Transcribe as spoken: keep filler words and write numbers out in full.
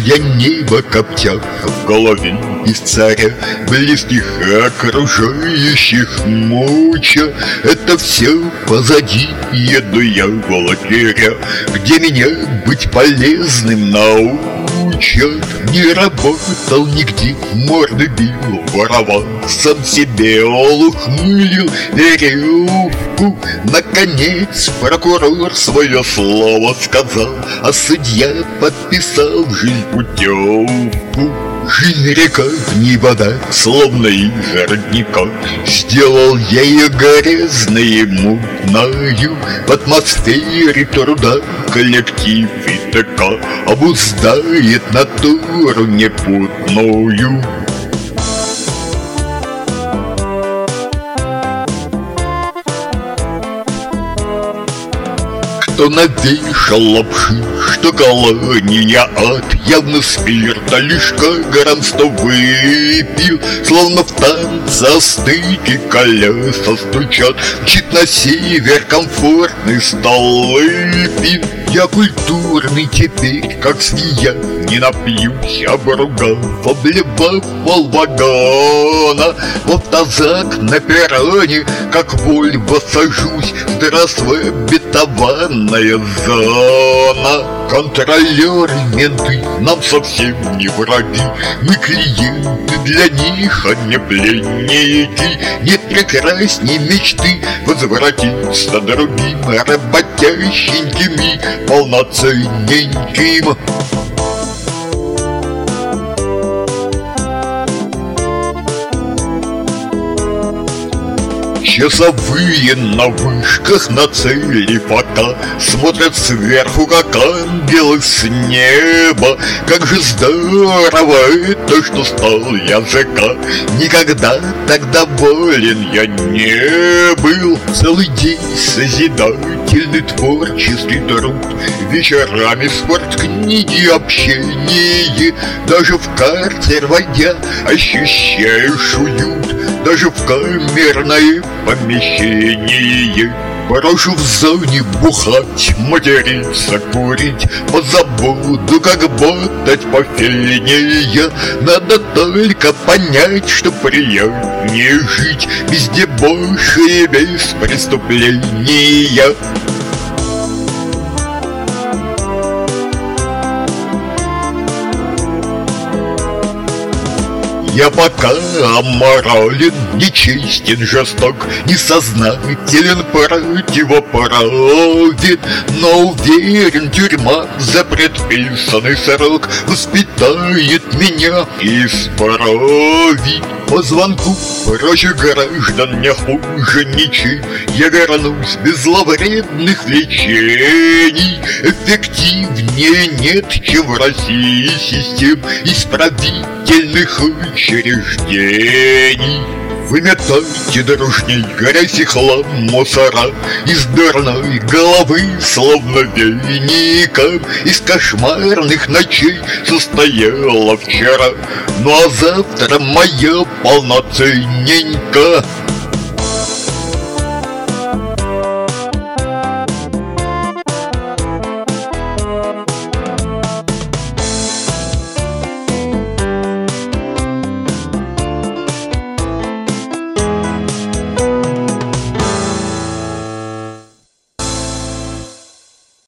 я небо коптя, в голове из царя близких окружающих муча. Это все позади, еду я в лагеря, где меня быть полезным научат. Не работал нигде, морды бил, воровал, сам себе улухмылил веревку. Наконец прокурор свое слово сказал, а судья подписал жизнь путевку. Жизнь река, не вода, словно из родника, сделал я ее грязной, мутною. В атмосфере труда коллектив и ТК обуздает натуру непутную. Кто навешал лапши, что колония ад, явно спирта лишь кагаром сто выпил. Словно в танце о стыке колеса стучат, мчит на север комфортный Столыпин. Я культурный теперь, как свинья, не напьюсь, обругав, обливав полвагона. Вот тазак на перроне, как Вольво сажусь. Здравствуй, обетованная зона. Контролеры, менты нам совсем не враги. Мы клиенты для них, а не пленники. Нет прекрасней мечты возвратиться другим работященьким и полноценненьким. Часовые на вышках на цели пока смотрят сверху, как ангелы с неба. Как же здорово это, что стал я ЖК. Никогда так доволен я не был. Целый день созидательный творческий труд, вечерами спорткниги, общение. Даже в карцер войдя ощущаешь уют, даже в камерное помещение. Прошу в зоне бухать, материться, курить, позабуду, как ботать пофельнее. Надо только понять, что приятнее жить без дебоша и без преступления. Я пока аморален, нечестен, жесток, несознателен, противоправен, но уверен, тюрьма за предписанный срок воспитает меня и исправит. По звонку прочих граждан не хуже ничей, я вернусь без зловредных лечений. Эффективнее нет, чем в России систем исправительных учреждений. Выметайте дружней грязь и хлам, мусора из дурной головы, словно веником. Из кошмарных ночей состояла вчера, ну а завтра моя полноценненько.